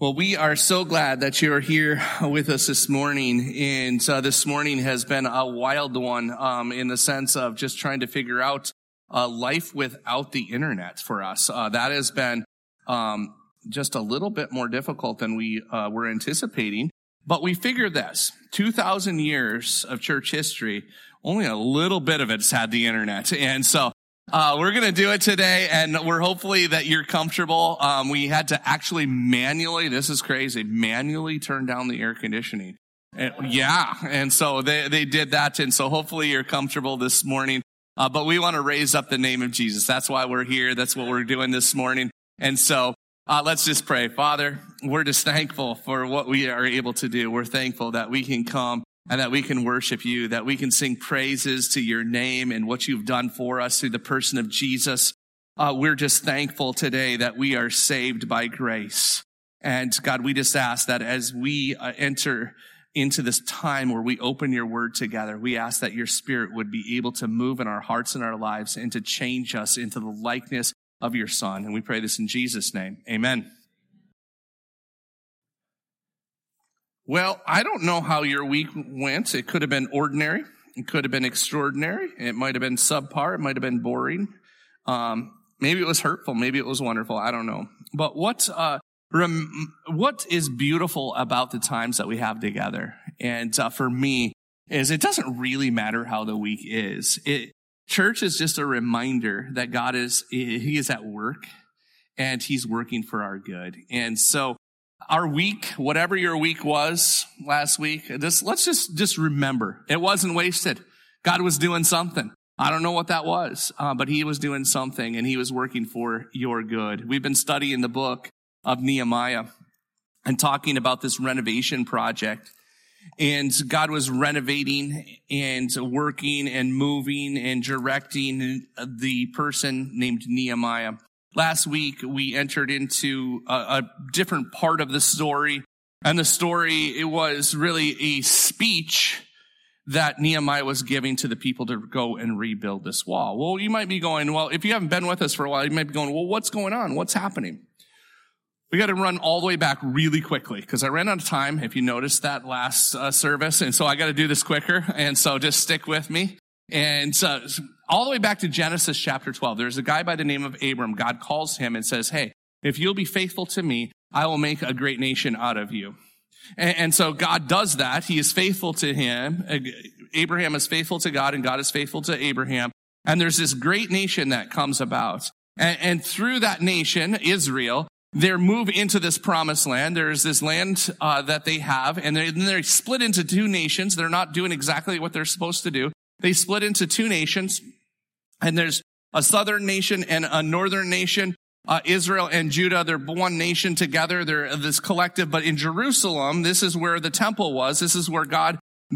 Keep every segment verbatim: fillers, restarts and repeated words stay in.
Well, we are so glad that you're here with us this morning. And uh, this morning has been a wild one um, in the sense of just trying to figure out uh, life without the internet for us. Uh, that has been um, just a little bit more difficult than we uh, were anticipating. But we figured this, two thousand years of church history, only a little bit of it's had the internet. And so Uh, we're going to do it today, and we're hopefully that you're comfortable. Um, we had to actually manually, this is crazy, manually turn down the air conditioning. And, yeah, and so they, they did that, and so hopefully you're comfortable this morning. Uh, but we want to raise up the name of Jesus. That's why we're here. That's what we're doing this morning. And so uh, let's just pray. Father, we're just thankful for what we are able to do. We're thankful that we can come and that we can worship you, that we can sing praises to your name and what you've done for us through the person of Jesus. Uh, we're just thankful today that we are saved by grace. And God, we just ask that as we uh, enter into this time where we open your word together, we ask that your spirit would be able to move in our hearts and our lives and to change us into the likeness of your Son. And we pray this in Jesus' name. Amen. Well, I don't know how your week went. It could have been ordinary. It could have been extraordinary. It might have been subpar. It might have been boring. Um, maybe it was hurtful. Maybe it was wonderful. I don't know. But what, uh, rem- what is beautiful about the times that we have together? And uh, for me, is it doesn't really matter how the week is. It, church is just a reminder that God is, he is at work and he's working for our good. And so, our week, whatever your week was last week, just, let's just, just remember, it wasn't wasted. God was doing something. I don't know what that was, uh, but he was doing something and he was working for your good. We've been studying the book of Nehemiah and talking about this renovation project. And God was renovating and working and moving and directing the person named Nehemiah. Last week, we entered into a, a different part of the story, and the story, it was really a speech that Nehemiah was giving to the people to go and rebuild this wall. Well, you might be going, well, if you haven't been with us for a while, you might be going, well, what's going on? What's happening? We got to run all the way back really quickly, because I ran out of time, if you noticed that last uh, service, and so I got to do this quicker, and so just stick with me. And uh, all the way back to Genesis chapter twelve, there's a guy by the name of Abram. God calls him and says, hey, if you'll be faithful to me, I will make a great nation out of you. And, and so God does that. He is faithful to him. Abraham is faithful to God, and God is faithful to Abraham. And there's this great nation that comes about. And, and through that nation, Israel, they move into this promised land. There's this land uh, that they have, and they, they're split into two nations. They're not doing exactly what they're supposed to do. They split into two nations, and there's a southern nation and a northern nation. Uh, Israel and Judah, they're one nation together. They're this collective. But in Jerusalem, this is where the temple was. This is where God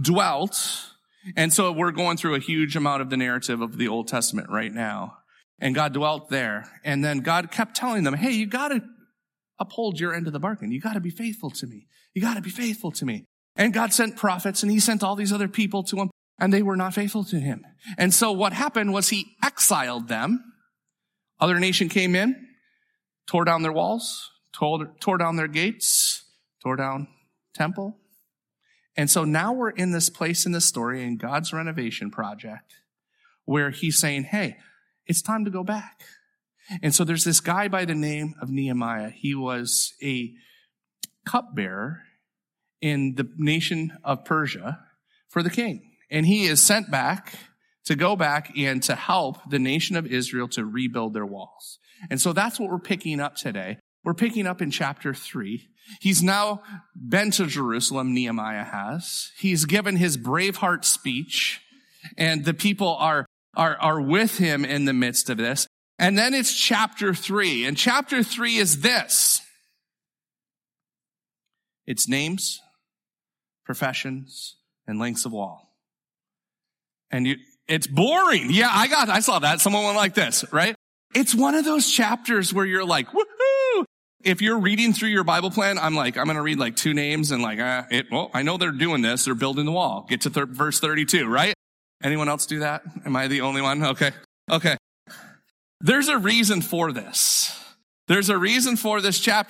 dwelt. And so we're going through a huge amount of the narrative of the Old Testament right now. And God dwelt there. And then God kept telling them, hey, you got to uphold your end of the bargain. You got to be faithful to me. You got to be faithful to me. And God sent prophets, and he sent all these other people to him. And they were not faithful to him. And so what happened was he exiled them. Other nation came in, tore down their walls, tore, tore down their gates, tore down temple. And so now we're in this place in this story in God's renovation project where he's saying, hey, it's time to go back. And so there's this guy by the name of Nehemiah. He was a cupbearer in the nation of Persia for the king. And he is sent back to go back and to help the nation of Israel to rebuild their walls. And so that's what we're picking up today. We're picking up in chapter three. He's now been to Jerusalem, Nehemiah has. He's given his Braveheart speech, and the people are, are, are with him in the midst of this. And then it's chapter three. And chapter three is this. It's names, professions, and lengths of wall. And you, it's boring. Yeah, I got, I saw that. Someone went like this, right? It's one of those chapters where you're like, woohoo! If you're reading through your Bible plan, I'm like, I'm going to read like two names and like, uh, it, well, I know they're doing this. They're building the wall. Get to thir- verse thirty-two, right? Anyone else do that? Am I the only one? Okay. Okay. There's a reason for this. There's a reason for this chapter.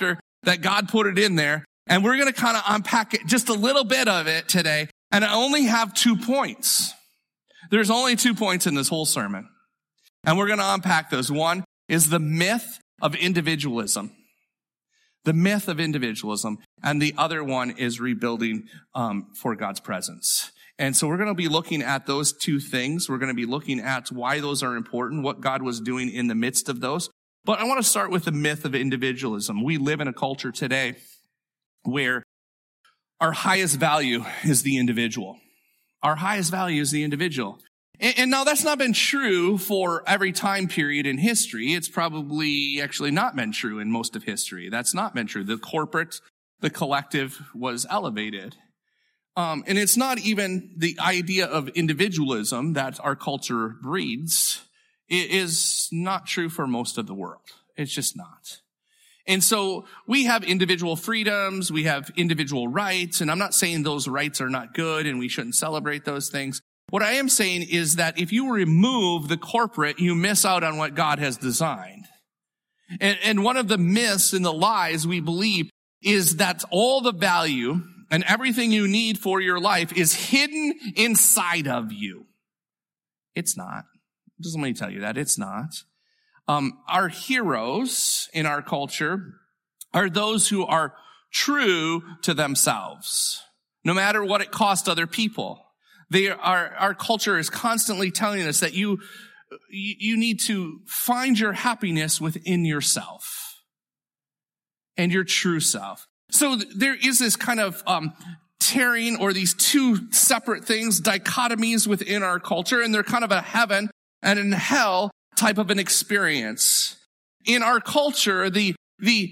that God put it in there. And we're going to kind of unpack it, just a little bit of it today. And I only have two points. There's only two points in this whole sermon. And we're going to unpack those. One is the myth of individualism. The myth of individualism. And the other one is rebuilding um, for God's presence. And so we're going to be looking at those two things. We're going to be looking at why those are important, what God was doing in the midst of those. But I want to start with the myth of individualism. We live in a culture today where our highest value is the individual. Our highest value is the individual. And, and now that's not been true for every time period in history. It's probably actually not been true in most of history. That's not been true. The corporate, the collective was elevated. Um, and it's not even the idea of individualism that our culture breeds. It is not true for most of the world. It's just not. And so we have individual freedoms, we have individual rights, and I'm not saying those rights are not good and we shouldn't celebrate those things. What I am saying is that if you remove the corporate, you miss out on what God has designed. And, and one of the myths and the lies we believe is that all the value and everything you need for your life is hidden inside of you. It's not. Just let me tell you that. It's not. Um, our heroes in our culture are those who are true to themselves, no matter what it costs other people. They are, our culture is constantly telling us that you, you need to find your happiness within yourself and your true self. So there is this kind of, um, tearing or these two separate things, dichotomies within our culture, and they're kind of a heaven and in hell type of an experience. In our culture, the, the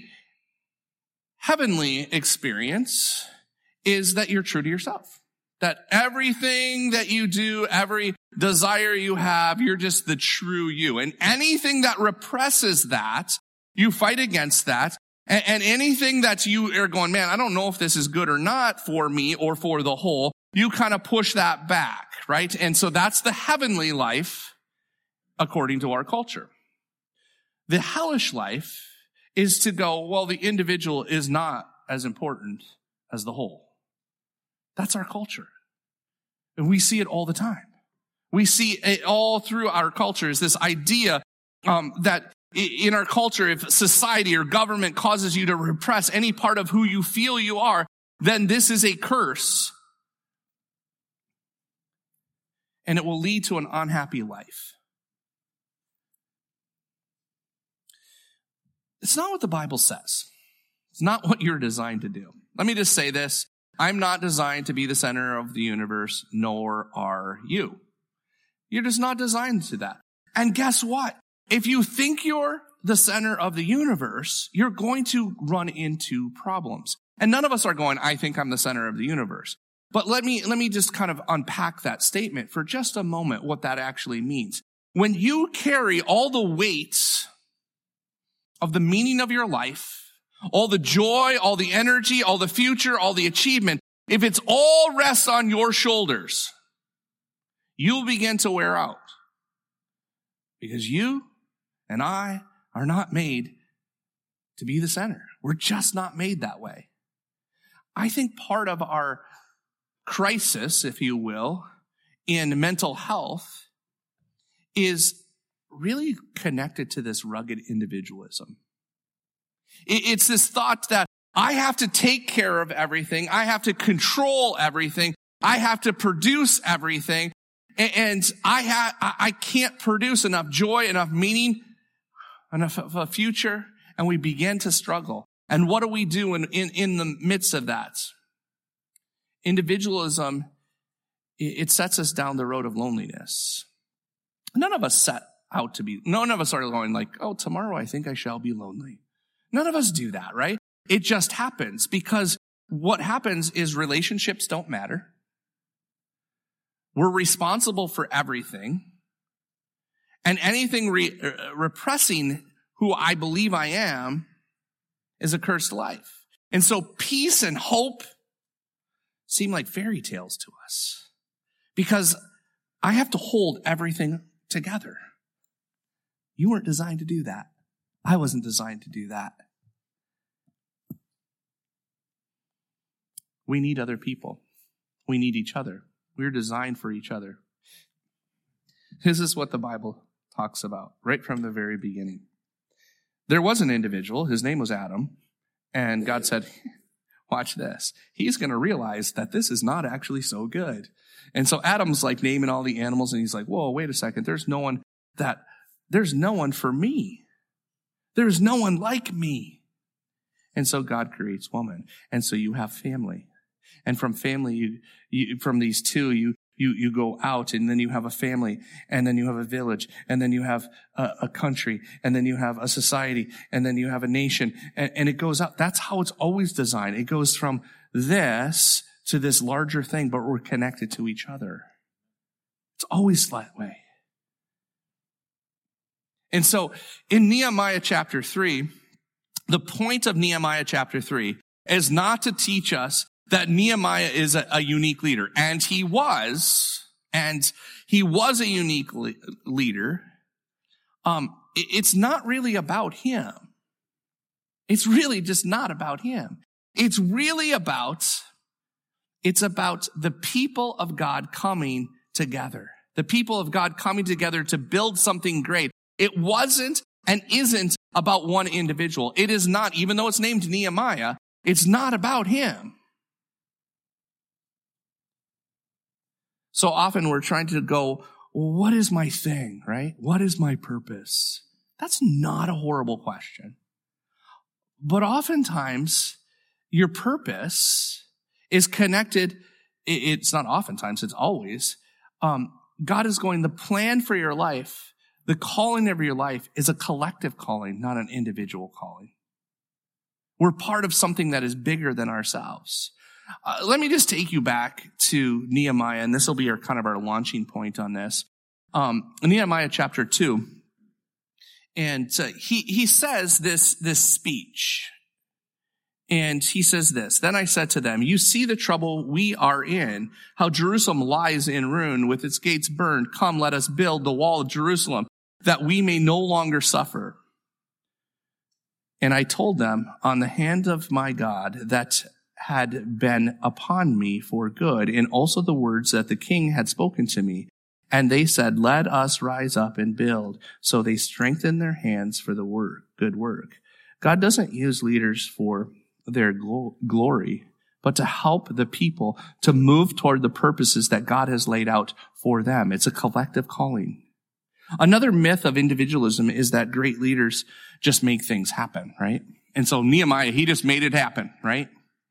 heavenly experience is that you're true to yourself. That everything that you do, every desire you have, you're just the true you. And anything that represses that, you fight against that. And, and anything that you are going, man, I don't know if this is good or not for me or for the whole, you kind of push that back, right? And so that's the heavenly life according to our culture. The hellish life is to go, well, the individual is not as important as the whole. That's our culture. And we see it all the time. We see it all through our culture is this idea um, that in our culture, if society or government causes you to repress any part of who you feel you are, then this is a curse. And it will lead to an unhappy life. It's not what the Bible says. It's not what you're designed to do. Let me just say this. I'm not designed to be the center of the universe, nor are you. You're just not designed to that. And guess what? If you think you're the center of the universe, you're going to run into problems. And none of us are going, I think I'm the center of the universe. But let me, let me just kind of unpack that statement for just a moment, what that actually means. When you carry all the weights of the meaning of your life, all the joy, all the energy, all the future, all the achievement, if it's all rests on your shoulders, you'll begin to wear out. Because you and I are not made to be the center. We're just not made that way. I think part of our crisis, if you will, in mental health is really connected to this rugged individualism. It's this thought that I have to take care of everything. I have to control everything. I have to produce everything. And I ha- I can't produce enough joy, enough meaning, enough of a future. And we begin to struggle. And what do we do in, in, in the midst of that? Individualism, it sets us down the road of loneliness. None of us set out to be, none of us are going like, oh, tomorrow I think I shall be lonely. None of us do that, right? It just happens because what happens is relationships don't matter. We're responsible for everything. And anything re- uh, repressing who I believe I am is a cursed life. And so peace and hope seem like fairy tales to us because I have to hold everything together. You weren't designed to do that. I wasn't designed to do that. We need other people. We need each other. We're designed for each other. This is what the Bible talks about right from the very beginning. There was an individual, his name was Adam, and God said, watch this. He's going to realize that this is not actually so good. And so Adam's like naming all the animals, and he's like, whoa, wait a second. There's no one that, there's no one for me. There's no one like me. And so God creates woman. And so you have family. And from family, you, you from these two, you, you, you go out, and then you have a family, and then you have a village, and then you have a, a country, and then you have a society, and then you have a nation, and, and it goes out. That's how it's always designed. It goes from this to this larger thing, but we're connected to each other. It's always that way. And so in Nehemiah chapter three, the point of Nehemiah chapter three is not to teach us that Nehemiah is a, a unique leader. And he was, and he was a unique le- leader. Um, it, it's not really about him. It's really just not about him. It's really about, it's about the people of God coming together. The people of God coming together to build something great. It wasn't and isn't about one individual. It is not, even though it's named Nehemiah, it's not about him. So often we're trying to go, well, what is my thing, right? What is my purpose? That's not a horrible question. But oftentimes, your purpose is connected. It's not oftentimes, it's always. Um, God is going, the plan for your life, the calling of your life is a collective calling, not an individual calling. We're part of something that is bigger than ourselves. Uh, let me just take you back to Nehemiah, and this will be our kind of our launching point on this. Um, Nehemiah chapter two, and uh, he he says this this speech, and he says this. Then I said to them, "You see the trouble we are in, how Jerusalem lies in ruin, with its gates burned. Come, let us build the wall of Jerusalem, that we may no longer suffer." And I told them, on the hand of my God that had been upon me for good, and also the words that the king had spoken to me. And they said, "Let us rise up and build." So they strengthened their hands for the work, good work. God doesn't use leaders for their glo- glory, but to help the people to move toward the purposes that God has laid out for them. It's a collective calling. Another myth of individualism is that great leaders just make things happen, right? And so Nehemiah, he just made it happen, right?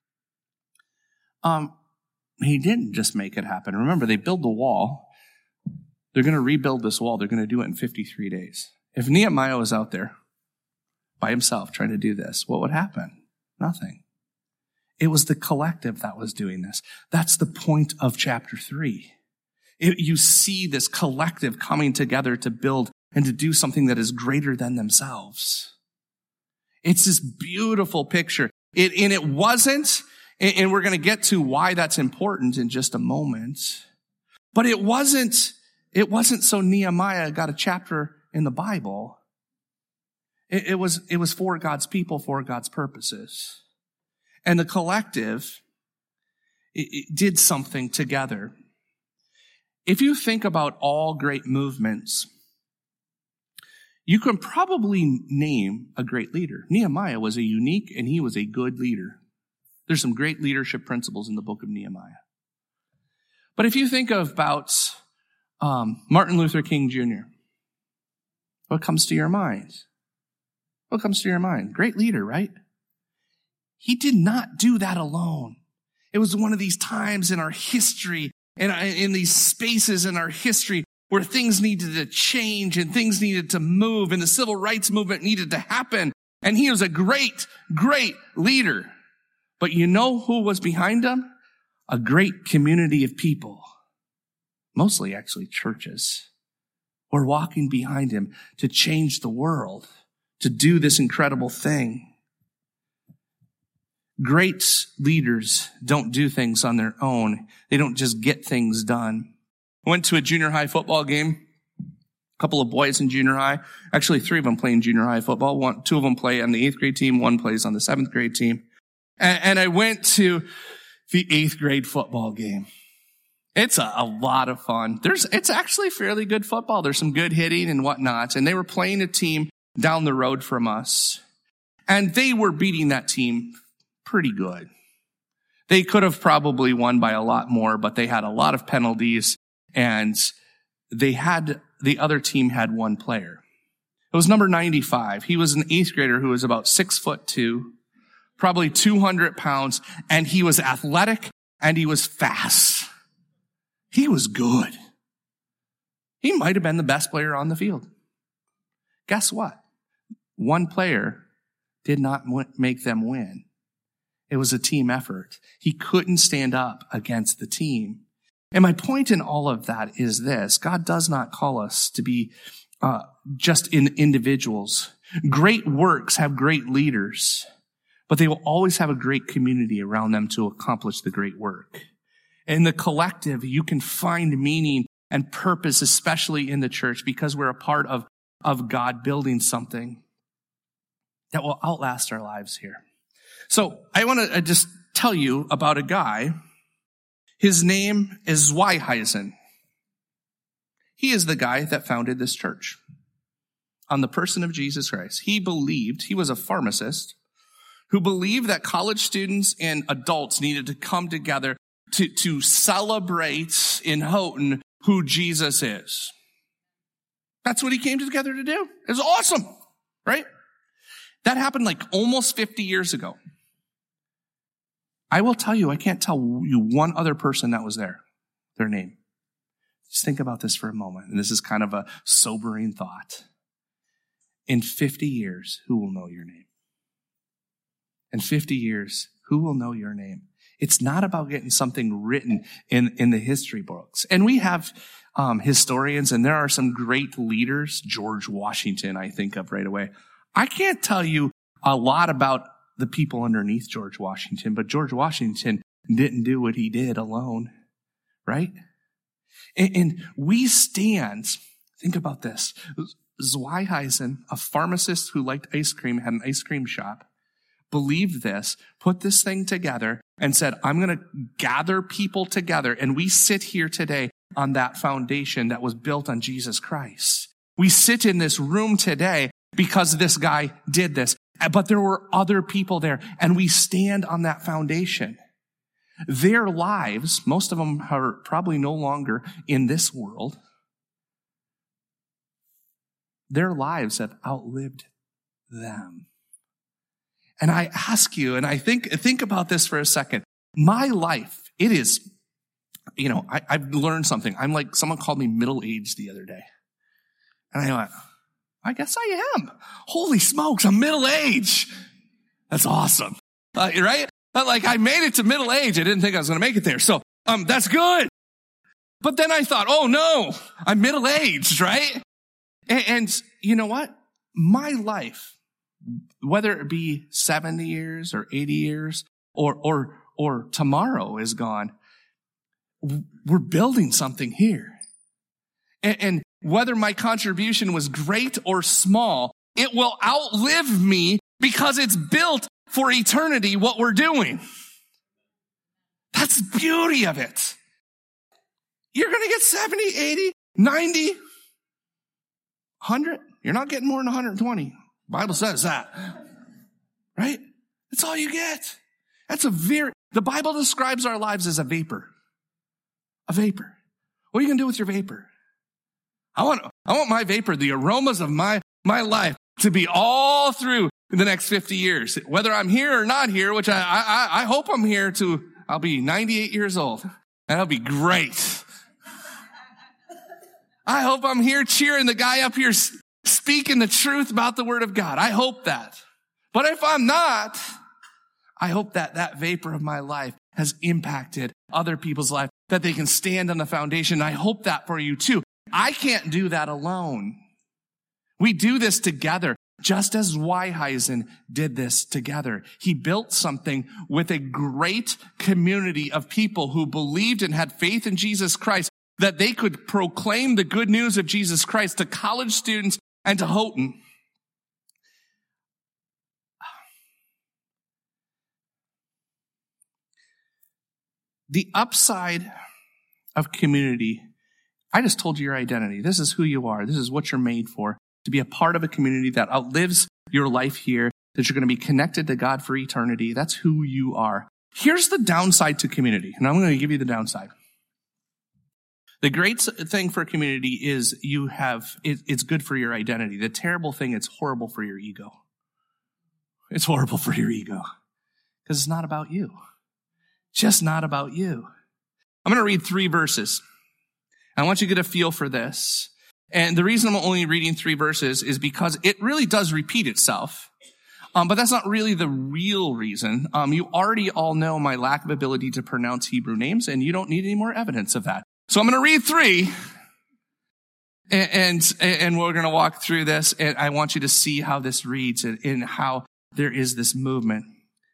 Um, he didn't just make it happen. Remember, they build the wall. They're going to rebuild this wall. They're going to do it in fifty-three days. If Nehemiah was out there by himself trying to do this, what would happen? Nothing. It was the collective that was doing this. That's the point of chapter three. It, you see this collective coming together to build and to do something that is greater than themselves. It's this beautiful picture. It, and it wasn't, and we're going to get to why that's important in just a moment. But it wasn't, it wasn't so Nehemiah got a chapter in the Bible. It, it was, it was for God's people, for God's purposes. And the collective, it, it did something together. If you think about all great movements, you can probably name a great leader. Nehemiah was a unique and he was a good leader. There's some great leadership principles in the book of Nehemiah. But if you think about um, Martin Luther King Junior, what comes to your mind? What comes to your mind? Great leader, right? He did not do that alone. It was one of these times in our history, and in these spaces in our history where things needed to change and things needed to move and the civil rights movement needed to happen. And he was a great, great leader. But you know who was behind him? A great community of people, mostly actually churches, were walking behind him to change the world, to do this incredible thing. Great leaders don't do things on their own. They don't just get things done. I went to a junior high football game. A couple of boys in junior high. Actually, three of them play in junior high football. One, two of them play on the eighth grade team. One plays on the seventh grade team. And, and I went to the eighth grade football game. It's a, a lot of fun. There's, it's actually fairly good football. There's some good hitting and whatnot. And they were playing a team down the road from us. And they were beating that team pretty good. They could have probably won by a lot more, but they had a lot of penalties. And they had, the other team had one player. It was number ninety-five. He was an eighth grader who was about six foot two, probably two hundred pounds. And he was athletic and he was fast. He was good. He might have been the best player on the field. Guess what? One player did not make them win. It was a team effort. He couldn't stand up against the team. And my point in all of that is this. God does not call us to be uh, just in individuals. Great works have great leaders, but they will always have a great community around them to accomplish the great work. In the collective, you can find meaning and purpose, especially in the church, because we're a part of, of God building something that will outlast our lives here. So I want to just tell you about a guy. His name is Zweihaisen. He is the guy that founded this church on the person of Jesus Christ. He believed, he was a pharmacist who believed that college students and adults needed to come together To, to celebrate in Houghton who Jesus is. That's what he came together to do. It was awesome, right? That happened like almost fifty years ago. I will tell you, I can't tell you one other person that was there, their name. Just think about this for a moment. And this is kind of a sobering thought. In fifty years, who will know your name? In fifty years, who will know your name? It's not about getting something written in, in the history books. And we have um, historians, and there are some great leaders. George Washington, I think of right away. I can't tell you a lot about the people underneath George Washington, but George Washington didn't do what he did alone, right? And, and we stand, think about this. Zweihaisen, a pharmacist who liked ice cream, had an ice cream shop, believed this, put this thing together, and said, I'm going to gather people together. And we sit here today on that foundation that was built on Jesus Christ. We sit in this room today because this guy did this. But there were other people there, and we stand on that foundation. Their lives, most of them are probably no longer in this world. Their lives have outlived them. And I ask you, and I think, think about this for a second. My life, it is, you know, I, I've learned something. I'm like, someone called me middle-aged the other day. And I went, I guess I am. Holy smokes, I'm middle-aged. That's awesome. Uh, right? But like, I made it to middle age. I didn't think I was going to make it there. So, um, that's good. But then I thought, oh no, I'm middle-aged, right? And, and you know what? My life, whether it be seventy years or eighty years or, or, or tomorrow is gone, we're building something here. And, and whether my contribution was great or small, it will outlive me because it's built for eternity, what we're doing. That's the beauty of it. You're going to get seventy, eighty, ninety, one hundred. You're not getting more than one hundred twenty. Bible says that, right? That's all you get. That's a very, the Bible describes our lives as a vapor. A vapor. What are you going to do with your vapor? I want, I want my vapor, the aromas of my, my life to be all through the next fifty years. Whether I'm here or not here, which I, I, I hope I'm here to, I'll be ninety-eight years old. That'll be great. I hope I'm here cheering the guy up here speaking the truth about the word of God. I hope that. But if I'm not, I hope that that vapor of my life has impacted other people's life, that they can stand on the foundation. I hope that for you too. I can't do that alone. We do this together, just as Zweihaisen did this together. He built something with a great community of people who believed and had faith in Jesus Christ, that they could proclaim the good news of Jesus Christ to college students and to Houghton. The upside of community, I just told you your identity. This is who you are. This is what you're made for, to be a part of a community that outlives your life here, that you're going to be connected to God for eternity. That's who you are. Here's the downside to community, and I'm going to give you the downside. The great thing for community is you have, it, it's good for your identity. The terrible thing, it's horrible for your ego. It's horrible for your ego because it's not about you. Just not about you. I'm going to read three verses. I want you to get a feel for this. And the reason I'm only reading three verses is because it really does repeat itself. Um, but that's not really the real reason. Um, you already all know my lack of ability to pronounce Hebrew names, and you don't need any more evidence of that. So I'm going to read three, and, and, and we're going to walk through this, and I want you to see how this reads and, and how there is this movement.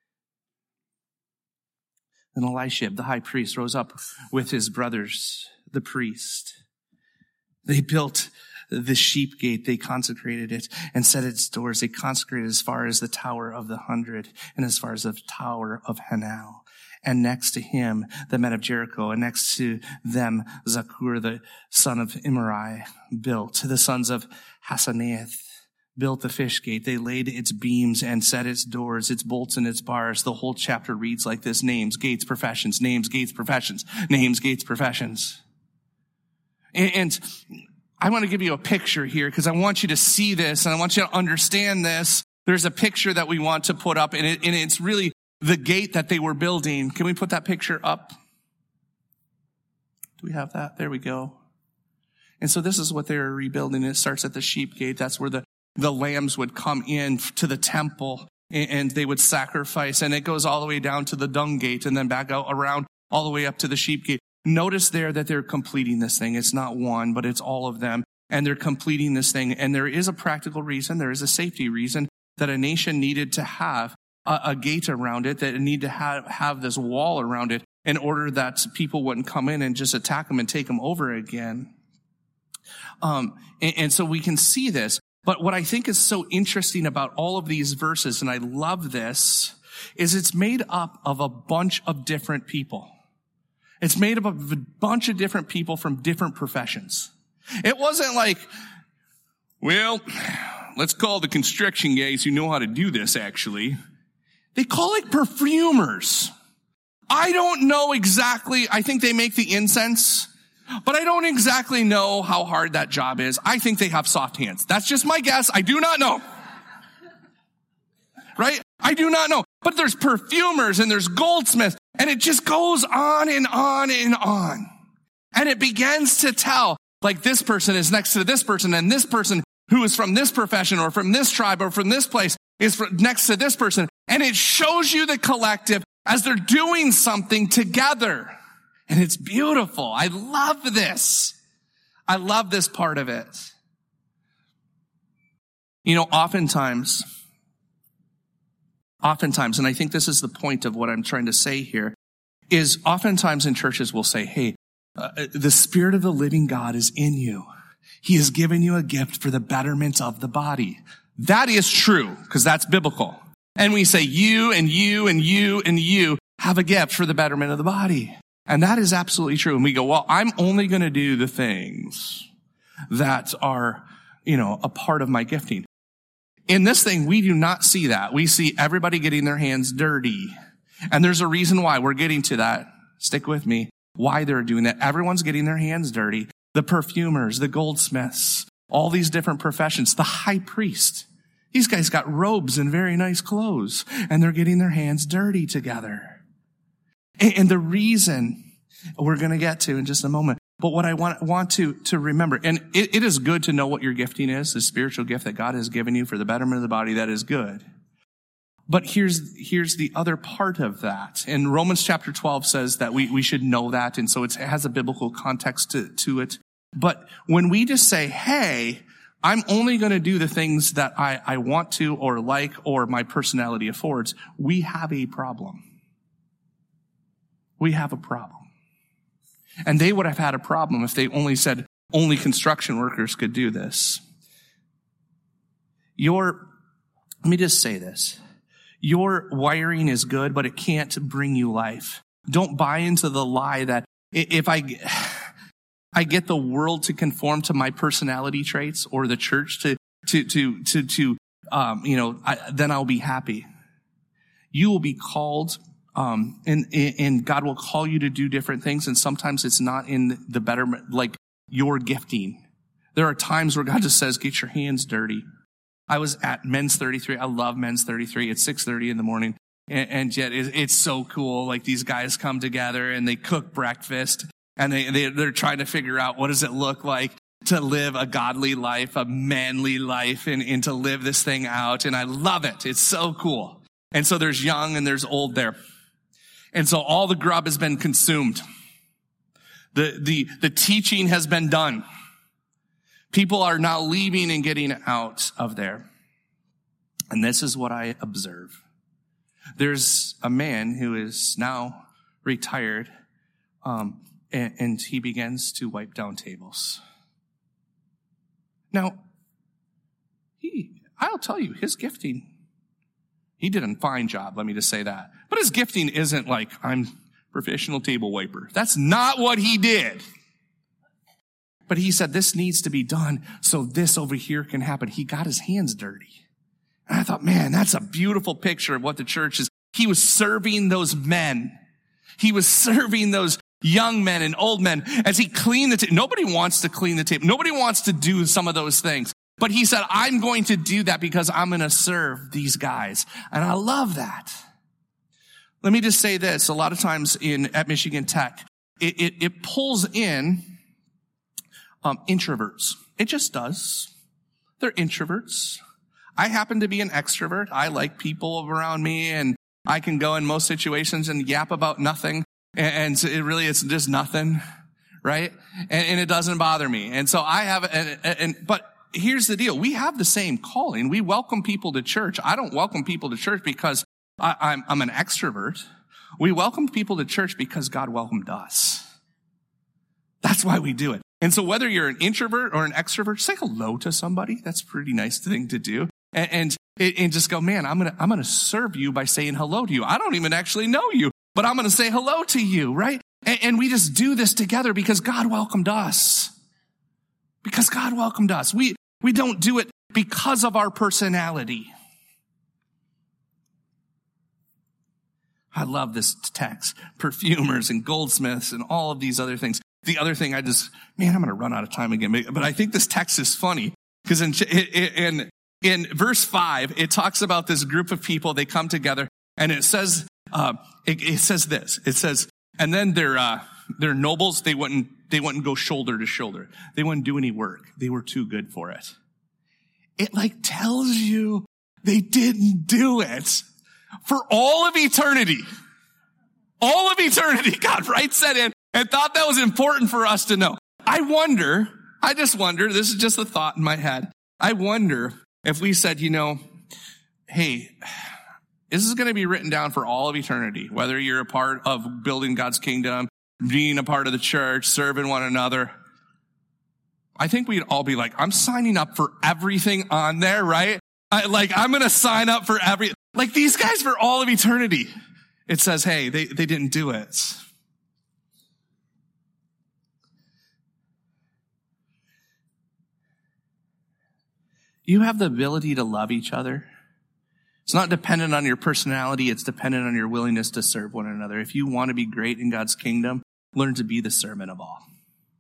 And Eliashib, the high priest, rose up with his brothers, the priest. They built the sheep gate. They consecrated it and set its doors. They consecrated as far as the Tower of the Hundred and as far as the Tower of Hanal. And next to him, the men of Jericho, and next to them, Zakur, the son of Imrai, built. The sons of Hassaneath built the fish gate. They laid its beams and set its doors, its bolts and its bars. The whole chapter reads like this: names, gates, professions, names, gates, professions, names, gates, professions. And, and I want to give you a picture here because I want you to see this and I want you to understand this. There's a picture that we want to put up, and, it, and it's really the gate that they were building. Can we put that picture up? Do we have that? There we go. And so this is what they were rebuilding. It starts at the sheep gate. That's where the, the lambs would come in to the temple and, and they would sacrifice. And it goes all the way down to the dung gate and then back out around all the way up to the sheep gate. Notice there that they're completing this thing. It's not one, but it's all of them. And they're completing this thing. And there is a practical reason. There is a safety reason that a nation needed to have a, a gate around it, that it needed to have, have this wall around it in order that people wouldn't come in and just attack them and take them over again. Um, and, and so we can see this. But what I think is so interesting about all of these verses, and I love this, is it's made up of a bunch of different people. It's made up of a bunch of different people from different professions. It wasn't like, well, let's call the construction guys who know how to do this, actually. They call it perfumers. I don't know exactly. I think they make the incense, but I don't exactly know how hard that job is. I think they have soft hands. That's just my guess. I do not know. Right? I do not know. But there's perfumers and there's goldsmiths, and it just goes on and on and on. And it begins to tell, like, this person is next to this person, and this person who is from this profession or from this tribe or from this place is from next to this person. And it shows you the collective as they're doing something together. And it's beautiful. I love this. I love this part of it. You know, oftentimes, oftentimes, and I think this is the point of what I'm trying to say here, is oftentimes in churches we'll say, hey, uh, the Spirit of the living God is in you. He has given you a gift for the betterment of the body. That is true, because that's biblical. And we say you and you and you and you have a gift for the betterment of the body. And that is absolutely true. And we go, well, I'm only going to do the things that are, you know, a part of my gifting. In this thing, we do not see that. We see everybody getting their hands dirty. And there's a reason why. We're getting to that. Stick with me. Why they're doing that. Everyone's getting their hands dirty. The perfumers, the goldsmiths, all these different professions, the high priest. These guys got robes and very nice clothes, and they're getting their hands dirty together. And the reason we're going to get to in just a moment, but what I want, want to, to remember, and it, it is good to know what your gifting is, the spiritual gift that God has given you for the betterment of the body, that is good. But here's, here's the other part of that. And Romans chapter twelve says that we, we should know that. And so it's, it has a biblical context to, to it. But when we just say, hey, I'm only going to do the things that I, I want to or like or my personality affords, we have a problem. We have a problem. And they would have had a problem if they only said only construction workers could do this. Your, let me just say this. Your wiring is good, but it can't bring you life. Don't buy into the lie that if I, I get the world to conform to my personality traits or the church to, to, to, to, to, um, you know, I, then I'll be happy. You will be called, um, and, and God will call you to do different things. And sometimes it's not in the betterment, like your gifting. There are times where God just says, get your hands dirty. I was at Men's thirty-three. I love Men's thirty-three. It's six thirty in the morning. And, and yet it's so cool. Like these guys come together and they cook breakfast and they, they, they're trying to figure out what does it look like to live a godly life, a manly life, and, and to live this thing out. And I love it. It's so cool. And so there's young and there's old there. And so all the grub has been consumed. The, the, the teaching has been done. People are now leaving and getting out of there. And this is what I observe. There's a man who is now retired, um, and, and he begins to wipe down tables. Now, he, I'll tell you, his gifting, he did a fine job, let me just say that. But his gifting isn't like, I'm professional table wiper. That's not what he did. But he said, this needs to be done so this over here can happen. He got his hands dirty. And I thought, man, that's a beautiful picture of what the church is. He was serving those men. He was serving those young men and old men as he cleaned the table. Nobody wants to clean the table. Nobody wants to do some of those things. But he said, I'm going to do that because I'm going to serve these guys. And I love that. Let me just say this. A lot of times in at Michigan Tech, it, it, it pulls in um, introverts. It just does. They're introverts. I happen to be an extrovert. I like people around me, and I can go in most situations and yap about nothing. And, and it really, it's just nothing, right? And, and it doesn't bother me. And so I have, and, and but here's the deal. We have the same calling. We welcome people to church. I don't welcome people to church because I, I'm, I'm an extrovert. We welcome people to church because God welcomed us. That's why we do it. And so whether you're an introvert or an extrovert, say hello to somebody. That's a pretty nice thing to do. And, and, and just go, man, I'm going to, I'm going to serve you by saying hello to you. I don't even actually know you, but I'm going to say hello to you, right? And, and we just do this together because God welcomed us. Because God welcomed us. We, we don't do it because of our personality. I love this text. Perfumers and goldsmiths and all of these other things. The other thing I just, man, I'm going to run out of time again, but I think this text is funny because in, in, in verse five, it talks about this group of people. They come together and it says, uh, it, it says this, it says, and then their, uh, their nobles, they wouldn't, they wouldn't go shoulder to shoulder. They wouldn't do any work. They were too good for it. It like tells you they didn't do it for all of eternity. All of eternity. God writes that in and thought that was important for us to know. I wonder, I just wonder, this is just a thought in my head. I wonder if we said, you know, hey, this is going to be written down for all of eternity, whether you're a part of building God's kingdom, being a part of the church, serving one another. I think we'd all be like, I'm signing up for everything on there, right? I, like, I'm going to sign up for every, like these guys for all of eternity. It says, hey, they, they didn't do it. You have the ability to love each other. It's not dependent on your personality. It's dependent on your willingness to serve one another. If you want to be great in God's kingdom, learn to be the servant of all.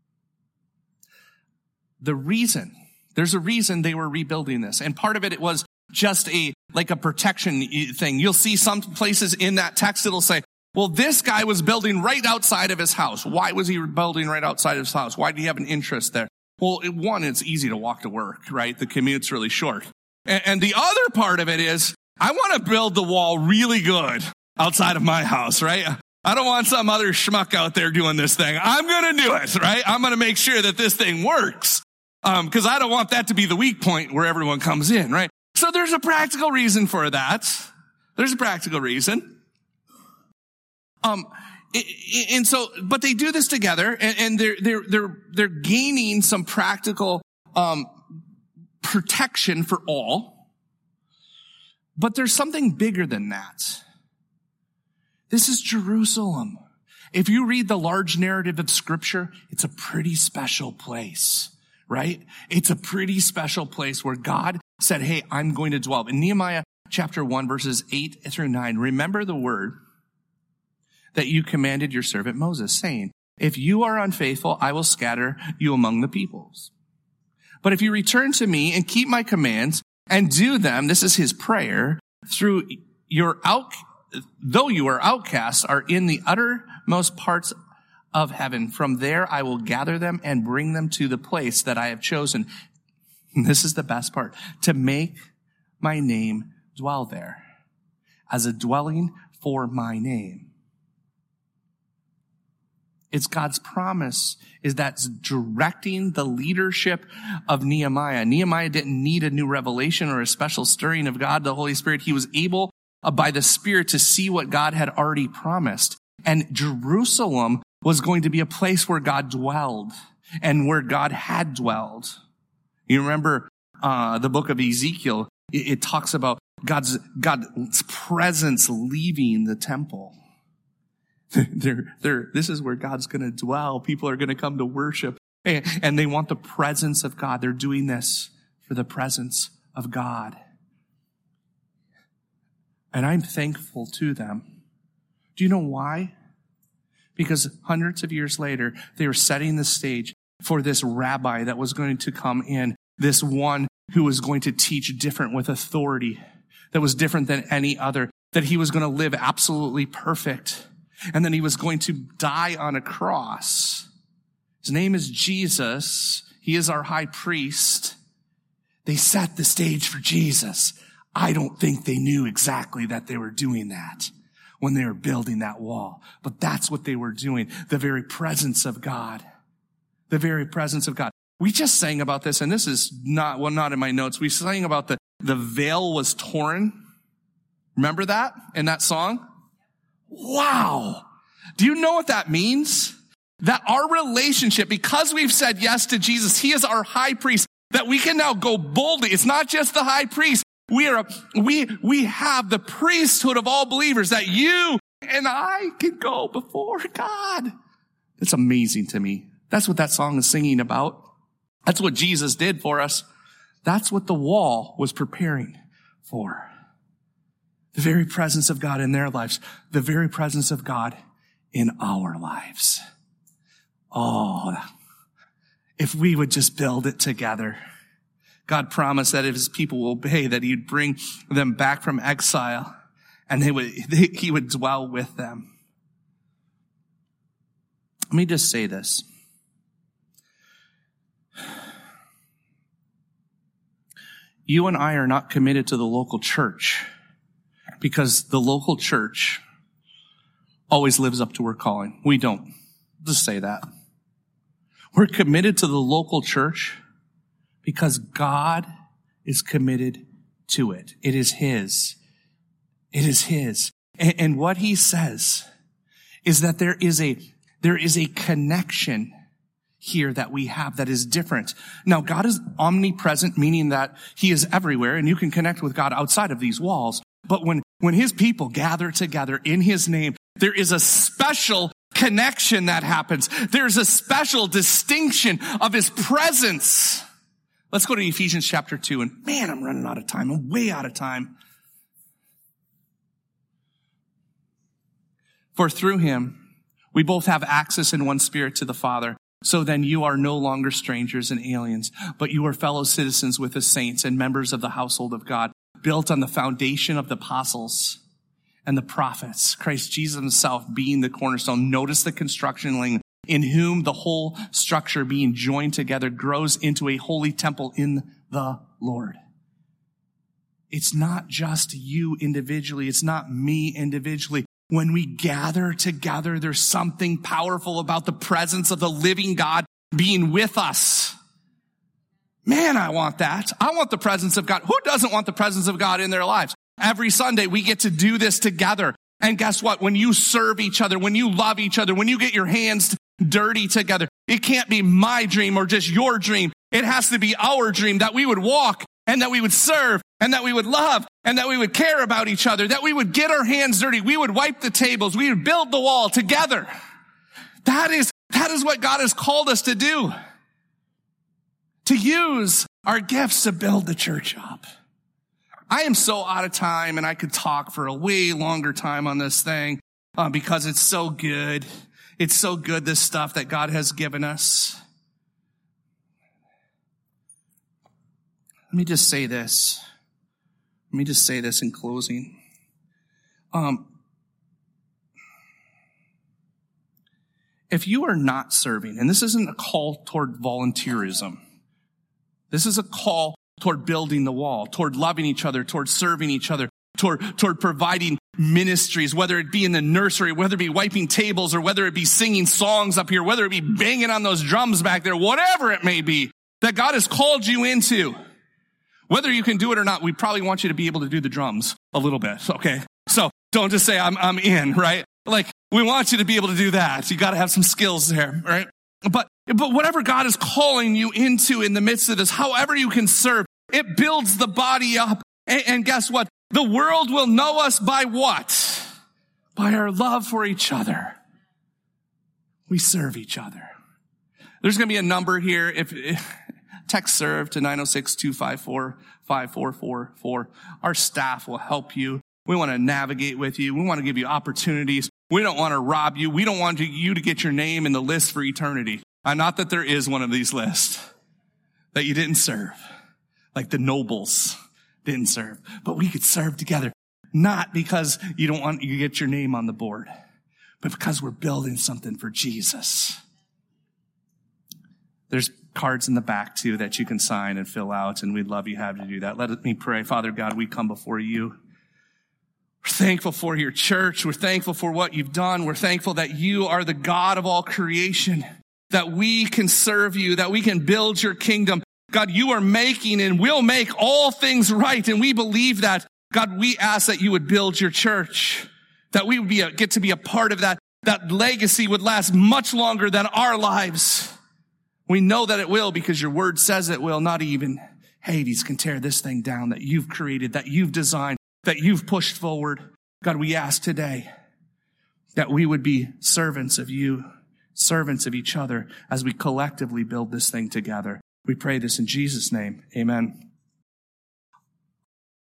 The reason, there's a reason they were rebuilding this. And part of it, it was just a, like a protection thing. You'll see some places in that text, it'll say, well, this guy was building right outside of his house. Why was he building right outside of his house? Why did he have an interest there? Well, it, one, it's easy to walk to work, right? The commute's really short. And, and the other part of it is, I want to build the wall really good outside of my house, right? I don't want some other schmuck out there doing this thing. I'm going to do it, right? I'm going to make sure that this thing works. Um, cause I don't want that to be the weak point where everyone comes in, right? So there's a practical reason for that. There's a practical reason. Um, and so, but they do this together and, and they're, they're, they're, they're gaining some practical, um, protection for all. But there's something bigger than that. This is Jerusalem. If you read the large narrative of Scripture, it's a pretty special place, right? It's a pretty special place where God said, hey, I'm going to dwell. In Nehemiah chapter one, verses eight through nine, remember the word that you commanded your servant Moses, saying, if you are unfaithful, I will scatter you among the peoples. But if you return to me and keep my commands and do them, this is his prayer, through your out, though you are outcasts, are in the uttermost parts of heaven. From there I will gather them and bring them to the place that I have chosen. And this is the best part, to make my name dwell there as a dwelling for my name. It's God's promise is that's directing the leadership of Nehemiah. Nehemiah didn't need a new revelation or a special stirring of God, the Holy Spirit. He was able uh, by the Spirit to see what God had already promised. And Jerusalem was going to be a place where God dwelled and where God had dwelled. You remember uh, the book of Ezekiel, it, it talks about God's, God's presence leaving the temple. They're, they're, this is where God's going to dwell. People are going to come to worship, and, and they want the presence of God. They're doing this for the presence of God. And I'm thankful to them. Do you know why? Because hundreds of years later, they were setting the stage for this rabbi that was going to come in, this one who was going to teach different with authority, that was different than any other, that he was going to live absolutely perfect. And then he was going to die on a cross. His name is Jesus. He is our high priest. They set the stage for Jesus. I don't think they knew exactly that they were doing that when they were building that wall. But that's what they were doing. The very presence of God. The very presence of God. We just sang about this, and this is not, well, not in my notes. We sang about the, the veil was torn. Remember that in that song? Wow. Do you know what that means? That our relationship, because we've said yes to Jesus, he is our high priest, that we can now go boldly. It's not just the high priest. We are, we, we have the priesthood of all believers, that you and I can go before God. It's amazing to me. That's what that song is singing about. That's what Jesus did for us. That's what the wall was preparing for. The very presence of God in their lives. The very presence of God in our lives. Oh, if we would just build it together. God promised that if his people will obey, that he'd bring them back from exile and they would, they, he would dwell with them. Let me just say this. You and I are not committed to the local church because the local church always lives up to her calling. We don't. Just say that. We're committed to the local church because God is committed to it. It is his. It is his. And, and what he says is that there is a, there is a connection here that we have that is different. Now, God is omnipresent, meaning that he is everywhere and you can connect with God outside of these walls. But when, when his people gather together in his name, there is a special connection that happens. There's a special distinction of his presence. Let's go to Ephesians chapter two. And man, I'm running out of time. I'm way out of time. For through him, we both have access in one spirit to the Father. So then you are no longer strangers and aliens, but you are fellow citizens with the saints and members of the household of God, built on the foundation of the apostles and the prophets, Christ Jesus himself being the cornerstone. Notice the construction link, in whom the whole structure being joined together grows into a holy temple in the Lord. It's not just you individually. It's not me individually. When we gather together, there's something powerful about the presence of the living God being with us. Man, I want that. I want the presence of God. Who doesn't want the presence of God in their lives? Every Sunday, we get to do this together. And guess what? When you serve each other, when you love each other, when you get your hands dirty together, it can't be my dream or just your dream. It has to be our dream that we would walk and that we would serve and that we would love and that we would care about each other, that we would get our hands dirty. We would wipe the tables. We would build the wall together. That is, that is what God has called us to do. To use our gifts to build the church up. I am so out of time, and I could talk for a way longer time on this thing uh, because it's so good. It's so good, this stuff that God has given us. Let me just say this. Let me just say this in closing. Um, if you are not serving, and this isn't a call toward volunteerism, this is a call toward building the wall, toward loving each other, toward serving each other, toward, toward providing ministries, whether it be in the nursery, whether it be wiping tables, or whether it be singing songs up here, whether it be banging on those drums back there, whatever it may be that God has called you into. Whether you can do it or not, we probably want you to be able to do the drums a little bit, okay? So don't just say, I'm, I'm in, right? Like, we want you to be able to do that. You got to have some skills there, right? But, but whatever God is calling you into in the midst of this, however you can serve, it builds the body up. And, and guess what? The world will know us by what? By our love for each other. We serve each other. There's going to be a number here. If, if text serve to nine oh six, two five four, five four four four. Our staff will help you. We want to navigate with you. We want to give you opportunities. We don't want to rob you. We don't want you to get your name in the list for eternity. Uh, not that there is one of these lists that you didn't serve, like the nobles didn't serve. But we could serve together, not because you don't want you to get your name on the board, but because we're building something for Jesus. There's cards in the back, too, that you can sign and fill out, and we'd love you to have to do that. Let me pray. Father God, we come before you. We're thankful for your church. We're thankful for what you've done. We're thankful that you are the God of all creation, that we can serve you, that we can build your kingdom. God, you are making and will make all things right, and we believe that. God, we ask that you would build your church, that we would be a, get to be a part of that, that legacy would last much longer than our lives. We know that it will because your word says it will. Not even Hades can tear this thing down that you've created, that you've designed, that you've pushed forward. God, we ask today that we would be servants of you, servants of each other as we collectively build this thing together. We pray this in Jesus' name. Amen.